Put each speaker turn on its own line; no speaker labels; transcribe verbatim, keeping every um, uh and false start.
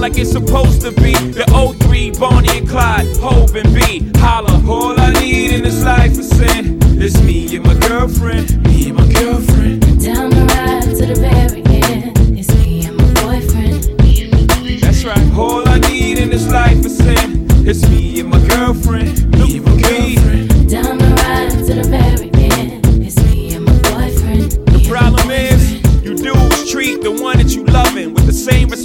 like it's supposed to be. The oh three, Bonnie and Clyde, Hov and B. Holla, all I need in this life is